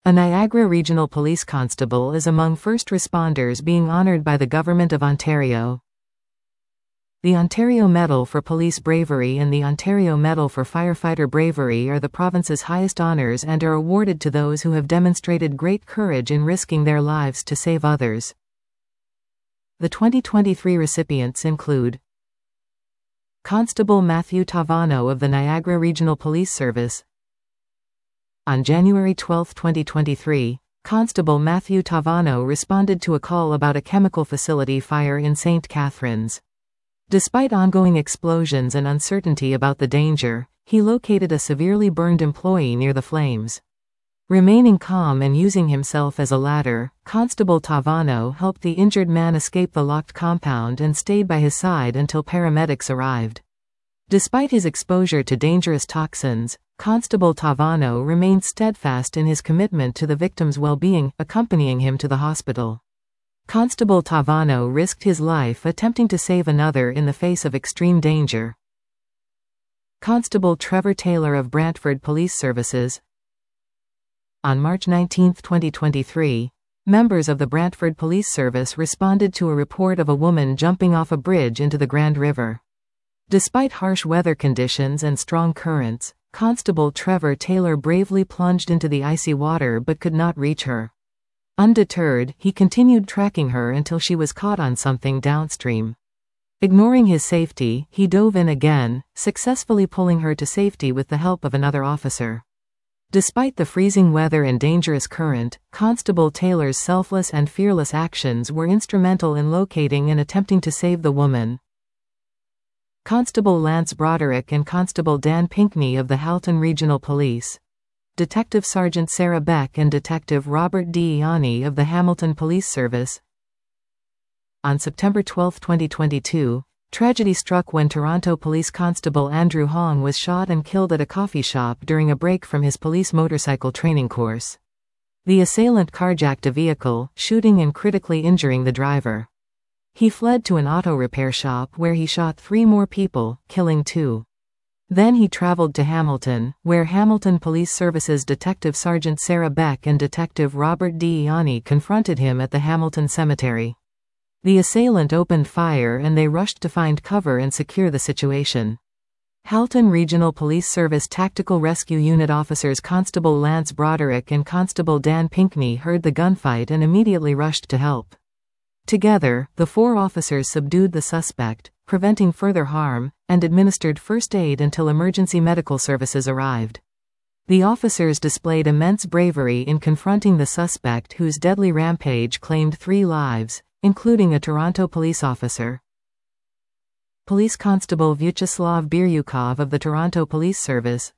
A Niagara Regional Police Constable is among first responders being honoured by the Government of Ontario. The Ontario Medal for Police Bravery and the Ontario Medal for Firefighter Bravery are the province's highest honours and are awarded to those who have demonstrated great courage in risking their lives to save others. The 2023 recipients include Constable Matthew Tavano of the Niagara Regional Police Service. On January 12, 2023, Constable Matthew Tavano responded to a call about a chemical facility fire in St. Catharines. Despite ongoing explosions and uncertainty about the danger, he located a severely burned employee near the flames. Remaining calm and using himself as a ladder, Constable Tavano helped the injured man escape the locked compound and stayed by his side until paramedics arrived. Despite his exposure to dangerous toxins, Constable Tavano remained steadfast in his commitment to the victim's well-being, accompanying him to the hospital. Constable Tavano risked his life attempting to save another in the face of extreme danger. Constable Trevor Taylor of Brantford Police Services. On March 19, 2023, members of the Brantford Police Service responded to a report of a woman jumping off a bridge into the Grand River. Despite harsh weather conditions and strong currents, Constable Trevor Taylor bravely plunged into the icy water but could not reach her. Undeterred, he continued tracking her until she was caught on something downstream. Ignoring his safety, he dove in again, successfully pulling her to safety with the help of another officer. Despite the freezing weather and dangerous current, Constable Taylor's selfless and fearless actions were instrumental in locating and attempting to save the woman. Constable Lance Broderick and Constable Dan Pinkney of the Halton Regional Police. Detective Sergeant Sarah Beck and Detective Robert D. Ianni of the Hamilton Police Service. On September 12, 2022, tragedy struck when Toronto Police Constable Andrew Hong was shot and killed at a coffee shop during a break from his police motorcycle training course. The assailant carjacked a vehicle, shooting and critically injuring the driver. He fled to an auto repair shop where he shot 3 more people, killing 2. Then he traveled to Hamilton, where Hamilton Police Services Detective Sergeant Sarah Beck and Detective Robert D. Ianni confronted him at the Hamilton Cemetery. The assailant opened fire and they rushed to find cover and secure the situation. Halton Regional Police Service Tactical Rescue Unit officers Constable Lance Broderick and Constable Dan Pinkney heard the gunfight and immediately rushed to help. Together, the 4 officers subdued the suspect, preventing further harm, and administered first aid until emergency medical services arrived. The officers displayed immense bravery in confronting the suspect whose deadly rampage claimed 3 lives, including a Toronto police officer. Police Constable Vyacheslav Biryukov of the Toronto Police Service.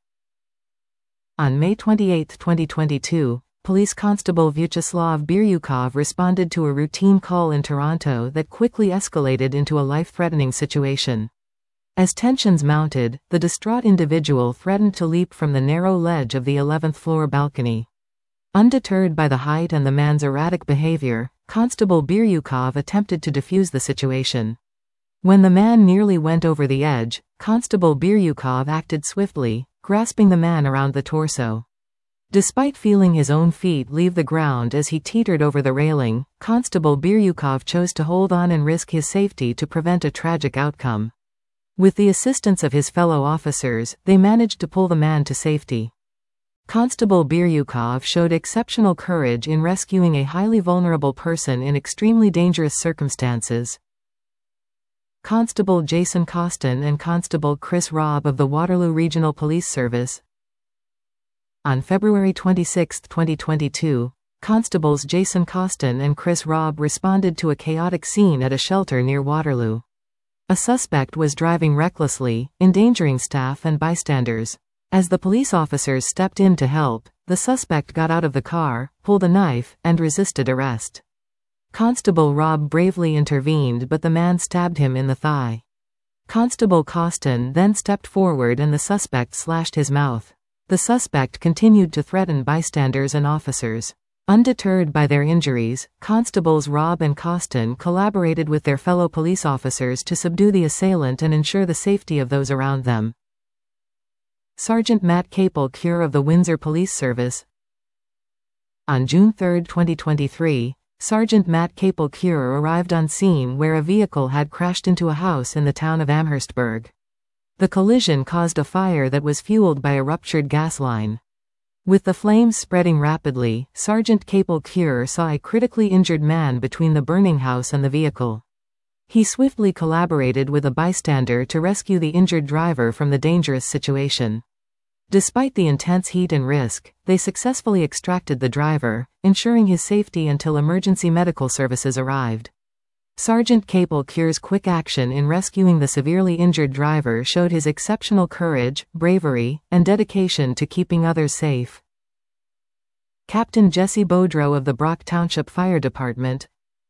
On May 28, 2022, Police Constable Vyacheslav Biryukov responded to a routine call in Toronto that quickly escalated into a life-threatening situation. As tensions mounted, the distraught individual threatened to leap from the narrow ledge of the 11th floor balcony. Undeterred by the height and the man's erratic behavior, Constable Biryukov attempted to defuse the situation. When the man nearly went over the edge, Constable Biryukov acted swiftly, grasping the man around the torso. Despite feeling his own feet leave the ground as he teetered over the railing, Constable Biryukov chose to hold on and risk his safety to prevent a tragic outcome. With the assistance of his fellow officers, they managed to pull the man to safety. Constable Biryukov showed exceptional courage in rescuing a highly vulnerable person in extremely dangerous circumstances. Constable Jason Costin and Constable Chris Robb of the Waterloo Regional Police Service. On February 26, 2022, Constables Jason Costin and Chris Robb responded to a chaotic scene at a shelter near Waterloo. A suspect was driving recklessly, endangering staff and bystanders. As the police officers stepped in to help, the suspect got out of the car, pulled a knife, and resisted arrest. Constable Robb bravely intervened but the man stabbed him in the thigh. Constable Costin then stepped forward and the suspect slashed his mouth. The suspect continued to threaten bystanders and officers. Undeterred by their injuries, Constables Robb and Costin collaborated with their fellow police officers to subdue the assailant and ensure the safety of those around them. Sergeant Matt Capel-Cure of the Windsor Police Service. On June 3, 2023, Sergeant Matt Capel-Cure arrived on scene where a vehicle had crashed into a house in the town of Amherstburg. The collision caused a fire that was fueled by a ruptured gas line. With the flames spreading rapidly, Sergeant Capel-Cure saw a critically injured man between the burning house and the vehicle. He swiftly collaborated with a bystander to rescue the injured driver from the dangerous situation. Despite the intense heat and risk, they successfully extracted the driver, ensuring his safety until emergency medical services arrived. Sergeant Capel-Cure's quick action in rescuing the severely injured driver showed his exceptional courage, bravery, and dedication to keeping others safe. Captain Jesse Beaudreau of the Brock Township Fire Department.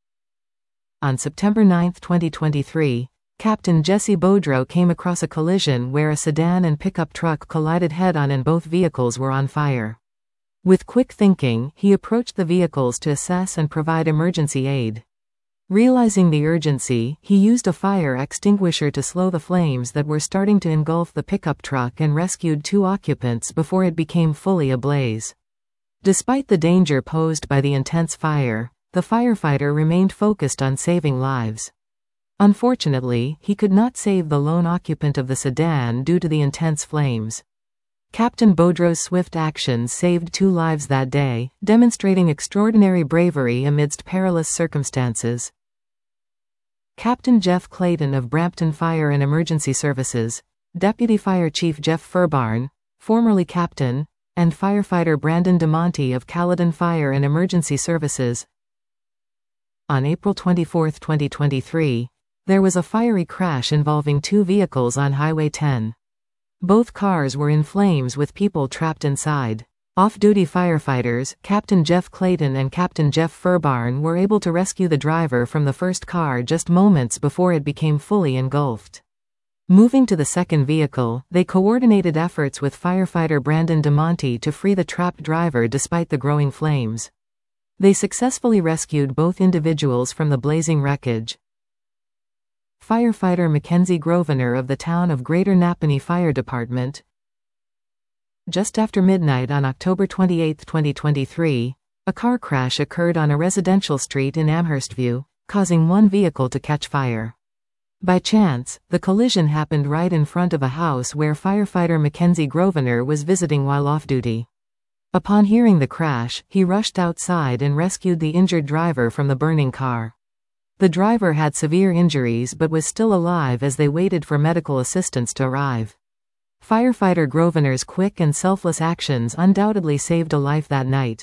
On September 9, 2023, Captain Jesse Beaudreau came across a collision where a sedan and pickup truck collided head-on and both vehicles were on fire. With quick thinking, he approached the vehicles to assess and provide emergency aid. Realizing the urgency, he used a fire extinguisher to slow the flames that were starting to engulf the pickup truck and rescued 2 occupants before it became fully ablaze. Despite the danger posed by the intense fire, the firefighter remained focused on saving lives. Unfortunately, he could not save the lone occupant of the sedan due to the intense flames. Captain Beaudreau's swift actions saved 2 lives that day, demonstrating extraordinary bravery amidst perilous circumstances. Captain Jeff Clayton of Brampton Fire and Emergency Services, Deputy Fire Chief Jeff Furbarn, formerly Captain, and firefighter Brandon DeMonte of Caledon Fire and Emergency Services. On April 24, 2023, there was a fiery crash involving 2 vehicles on Highway 10. Both cars were in flames with people trapped inside. Off-duty firefighters, Captain Jeff Clayton and Captain Jeff Furbarn, were able to rescue the driver from the first car just moments before it became fully engulfed. Moving to the second vehicle, they coordinated efforts with firefighter Brandon DeMonte to free the trapped driver despite the growing flames. They successfully rescued both individuals from the blazing wreckage. Firefighter Mackenzie Grosvenor of the town of Greater Napanee Fire Department. Just after midnight on October 28, 2023, a car crash occurred on a residential street in Amherstview, causing 1 vehicle to catch fire. By chance, the collision happened right in front of a house where firefighter Mackenzie Grosvenor was visiting while off-duty. Upon hearing the crash, he rushed outside and rescued the injured driver from the burning car. The driver had severe injuries but was still alive as they waited for medical assistance to arrive. Firefighter Grosvenor's quick and selfless actions undoubtedly saved a life that night.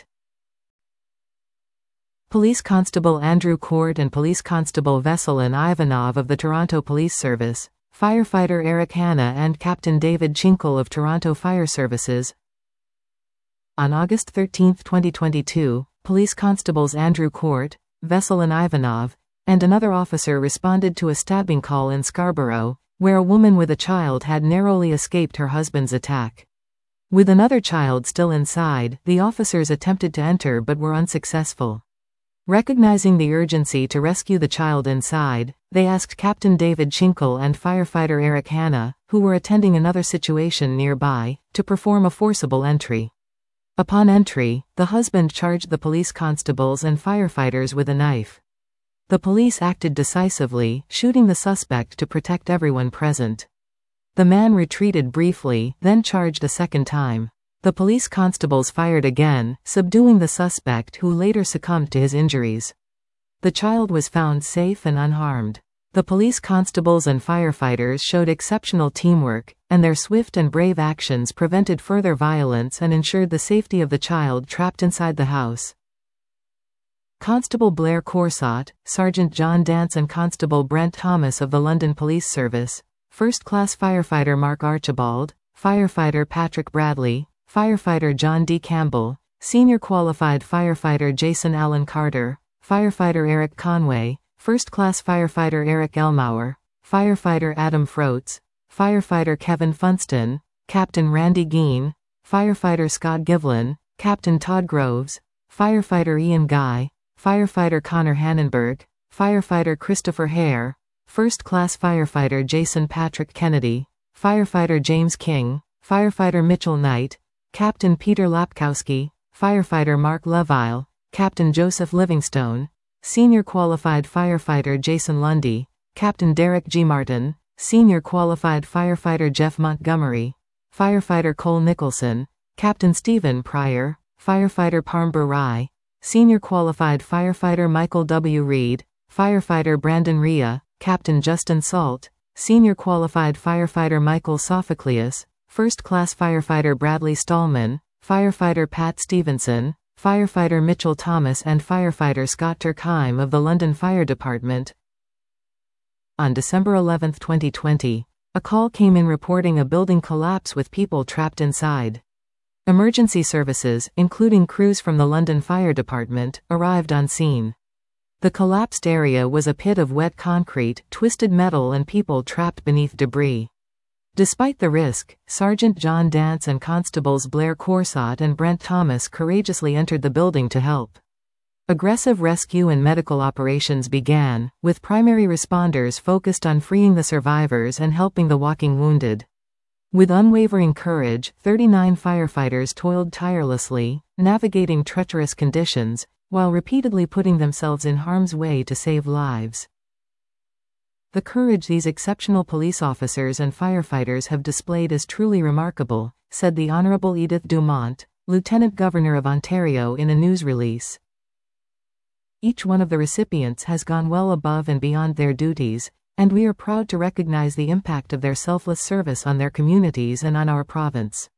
Police Constable Andrew Court and Police Constable Veselin Ivanov of the Toronto Police Service, firefighter Eric Hanna and Captain David Chinkle of Toronto Fire Services. On August 13, 2022, Police Constables Andrew Court, Veselin Ivanov, and another officer responded to a stabbing call in Scarborough, where a woman with a child had narrowly escaped her husband's attack. With another child still inside, the officers attempted to enter but were unsuccessful. Recognizing the urgency to rescue the child inside, they asked Captain David Chinkle and firefighter Eric Hanna, who were attending another situation nearby, to perform a forcible entry. Upon entry, the husband charged the police constables and firefighters with a knife. The police acted decisively, shooting the suspect to protect everyone present. The man retreated briefly, then charged a second time. The police constables fired again, subduing the suspect who later succumbed to his injuries. The child was found safe and unharmed. The police constables and firefighters showed exceptional teamwork, and their swift and brave actions prevented further violence and ensured the safety of the child trapped inside the house. Constable Blair Corsott, Sergeant John Dance and Constable Brent Thomas of the London Police Service, First-Class Firefighter Mark Archibald, Firefighter Patrick Bradley, Firefighter John D. Campbell, Senior Qualified Firefighter Jason Allen Carter, Firefighter Eric Conway, First-Class Firefighter Eric Elmauer, Firefighter Adam Froats, Firefighter Kevin Funston, Captain Randy Geen, Firefighter Scott Givlin, Captain Todd Groves, Firefighter Ian Guy, Firefighter Connor Hannenberg, Firefighter Christopher Hare, First-Class Firefighter Jason Patrick Kennedy, Firefighter James King, Firefighter Mitchell Knight, Captain Peter Lapkowski, Firefighter Mark Levile, Captain Joseph Livingstone, Senior Qualified Firefighter Jason Lundy, Captain Derek G. Martin, Senior Qualified Firefighter Jeff Montgomery, Firefighter Cole Nicholson, Captain Stephen Pryor, Firefighter Parmbur Rai, Senior Qualified Firefighter Michael W. Reed, Firefighter Brandon Rhea, Captain Justin Salt, Senior Qualified Firefighter Michael Sophocleus, First Class Firefighter Bradley Stallman, Firefighter Pat Stevenson, Firefighter Mitchell Thomas and Firefighter Scott Turkheim of the London Fire Department. On December 11, 2020, a call came in reporting a building collapse with people trapped inside. Emergency services, including crews from the London Fire Department, arrived on scene. The collapsed area was a pit of wet concrete, twisted metal and people trapped beneath debris. Despite the risk, Sergeant John Dance and Constables Blair Corsott and Brent Thomas courageously entered the building to help. Aggressive rescue and medical operations began, with primary responders focused on freeing the survivors and helping the walking wounded. With unwavering courage, 39 firefighters toiled tirelessly, navigating treacherous conditions, while repeatedly putting themselves in harm's way to save lives. The courage these exceptional police officers and firefighters have displayed is truly remarkable, said the Honourable Edith Dumont, Lieutenant Governor of Ontario in a news release. Each one of the recipients has gone well above and beyond their duties, and we are proud to recognize the impact of their selfless service on their communities and on our province.